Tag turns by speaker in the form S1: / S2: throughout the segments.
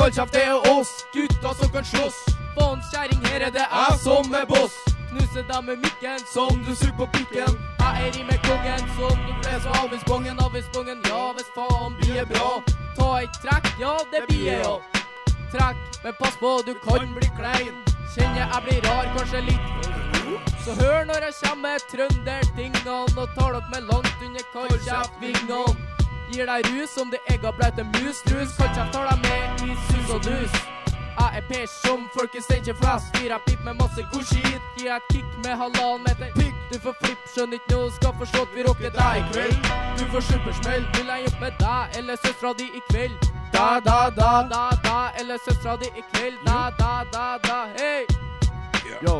S1: kaldkjaft det oss, gutta som kan slåss. Fons kjæring, her det jeg som boss. Knuse deg med mikken, som du suger på pikken. Jeg rimer kongen, som du leser avvisbongen. Ja, hvis faen blir bra. Ta et trekk, ja, det blir jo. Trekk, men pass på, du kan bli klein. Kjenner jeg blir rar, kanskje litt. Så hør når jeg kommer med trøndertingene, og tar dere med langt under kaldkjeftvingene. Gir deg rus om det egga blaute mus. Kaldkjeft tar deg med i sus og dus. Jeg per som folk i stedet flest. Gir jeg pip med masse god skit. Gir jeg et kick med 1,5 meter pikk. Du får flipp, skjønner ikke noe. Skal forstå at vi rocker deg i kveld. Du får supersmell. Vil jeg jobbe med deg eller søstra di i kveld? Da, eller søstra di i kveld. Da, hei. Yo.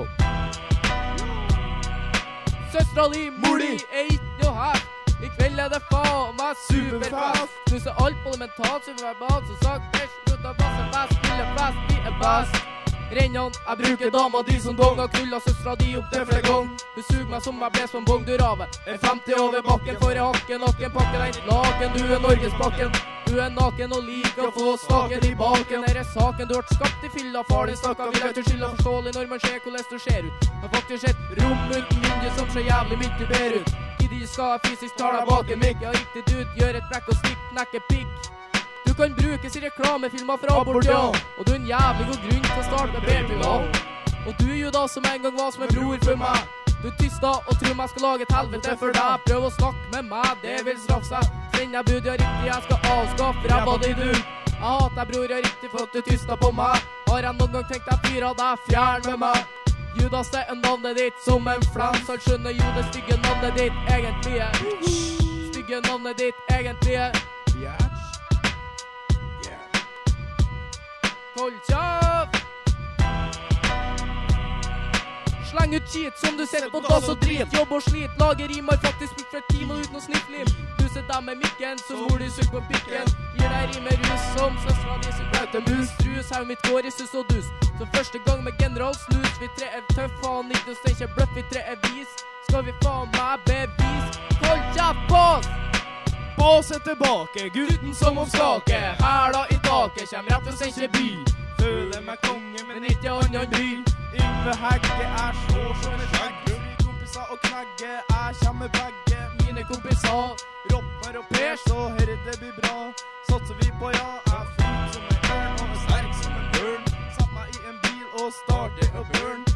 S1: Søstra di, mor di, ikke noe her. I kveld det faen meg superfast. Knuser alt på det mentalt, superverbalt. Så sagt, slutt av basse fest, spille fest, vi best. Rennene, jeg bruker dama di som dong. Og knulla søstra di opp til flere gang. Du suger meg som jeg bles på en bong, du rave. 50 over bakken, for jeg hakke nakken. Pakker deg ikke laken, du Norgesbakken. Du naken og liker å få staken i baken. Her saken, du har skapt i fylla. Far din stakka, vil jeg til skylda forståelig når man ser hvordan du ser ut. Har faktisk et rom uten vindu som ser jævlig mye bedre ut. De skal fysisk ta deg bak en mikk. Ja, riktig dude, gjør et brekk og stikk, nekke pikk. Du kan brukes i reklamefilmer fra abort, ja. Og du en jævlig god grunn til å starte med B-pilar. Og du jo da som en gang var som en bror for meg. Du tysta og tror meg skal lage et helvete for deg. Prøv å snakke med meg, det vil straffe seg. Send deg bud, ja riktig, jeg skal avskaffe ræva di du. Jeg hater deg bror, ja riktig, for at du tysta på meg. Har jeg noen gang tenkt deg fyra deg fjern med meg? Judas, det navnet ditt som en flens. Han skjønner jo det stygge navnet ditt egentlige. Stygge navnet ditt egentlige. Kaldkjaft! Sleng ut skit som du ser på dass og drit. Jobb og slit, lager rimer faktisk brukt for time og uten å snifflim. Du ser deg med mikken, så mor du sugg på pikken. Gir deg rimer rus som søstra di sugg blaute mus. Trus, her mitt går i sus og dus. Så første gang med general snus. Vi tre tøff, faen ikke noe stenkje bløff. Vi tre vis, skal vi faen meg bevis. Kaldkjaft bås! Bås tilbake, gutten som om skake. Hæla i taket, kjem rett og stenkje by. Føler meg konge, men ikke annan by. Yngve Hegge slår som et skjegg. Kompiser og knegge, jeg kommer begge. Mine kompiser, Ropper og Per, så herre det blir bra. Satser vi på ja, jeg flyr som en ørn og sterk som en børn. Satt meg i en bil og starter og burn.